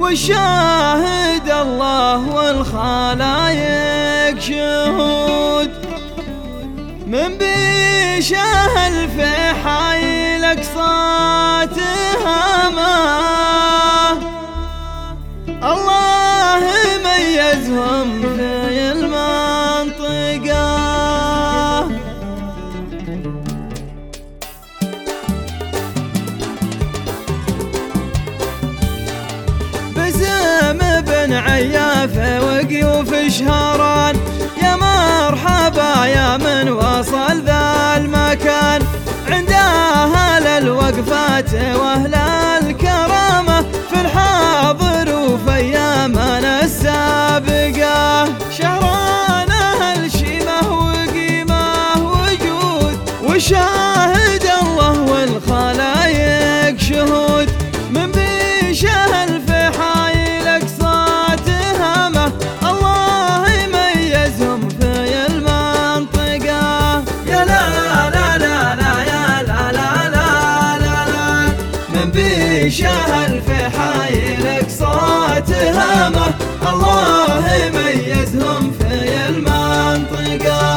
والشاهد الله والخلايق شهود، من بيشه الفحاي لقصاتها ما الله ميزهم في المنطقة. بزم بن عيافة وقيوف شهران، يا مرحبا يا من وصل ذا المكان، عند أهل الوقفات وأهل الكرامة، في الحاضر وفي أيامنا السابقة. شهران أهل شيمة وقيمة وجود، وشاهد الله والخلايق شهود، من بيشه الفحاي لقصات هامة الله يميزهم في المنطقة. يا لا لا لا لا يا لا لا لا لا لا، من بيشه الفحاي لقصات هامة الله يميزهم في المنطقة.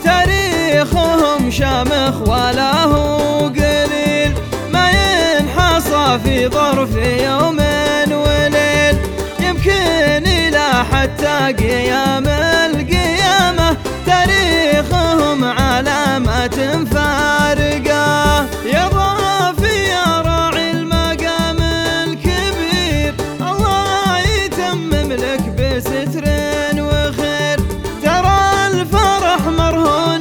تاريخهم شامخ ولا هو قليل، ما ينحصى في ظرف يوم وليل، يمكن إلى حتى قيام القيامة تاريخهم علامة فارقة. يا ضافي يا راعي المقام الكبير، الله يتمم لك بستر وخير، ترى الفرح مرهون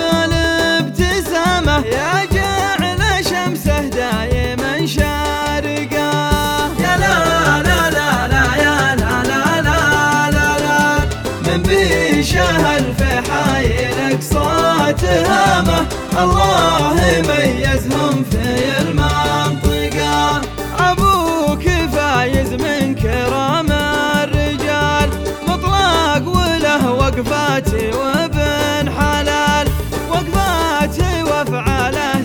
بالابتسامة، يا جعل شمسه دايما شارقة. يا لا لا لا لا يا لا لا لا لا لا، من بيشه الفحاي لقصات هامة الله يميزهم في المنطقة. أبوك فايز من كرام الرجال، مطلق وله وقفاتي وابن حلال، وقفاتي وافعاله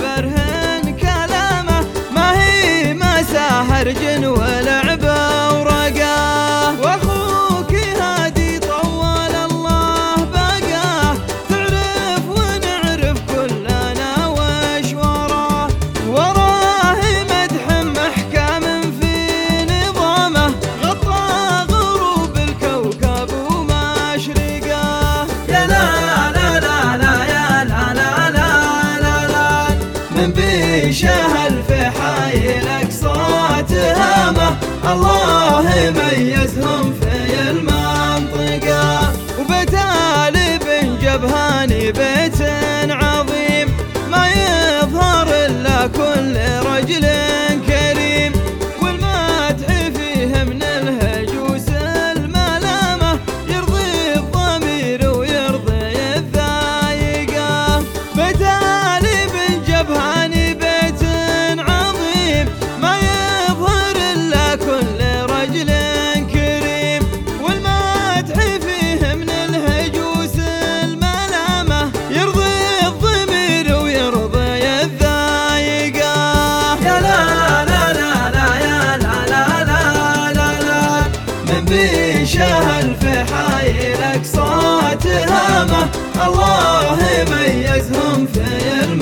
تبرهن كلامه، ما هي مساهر جن ولعبه ورقاه. واخوك هادي طول الله بقاه، تعرف ونعرف كلنا وش وراه، وراه مدح محكم في نظامه، غطى غروب الكوكب ومشرقاه. يا لا لا لا لا يا لا لا لا لا لا، من بيشه الفحاي لقصات هامة الله يميزهم في المنطقة. وبتالي بن جبهاني بيت عظيم، ما يظهر إلا كل رجل كريم، والمدح فيه من الهجوس الملامة، يرضي الضمير ويرضي الذايقة. بتالي بن جبهاني بيت عظيم، ما يظهر إلا كل رجل كريم، والمدح فيه من الهجوس الملامة، يرضي الضمير ويرضي الذايقة. يا لا لا لا لا يا لا لا لا لا لا، من بيشه الفحاي لقصات هامة الله يميزهم في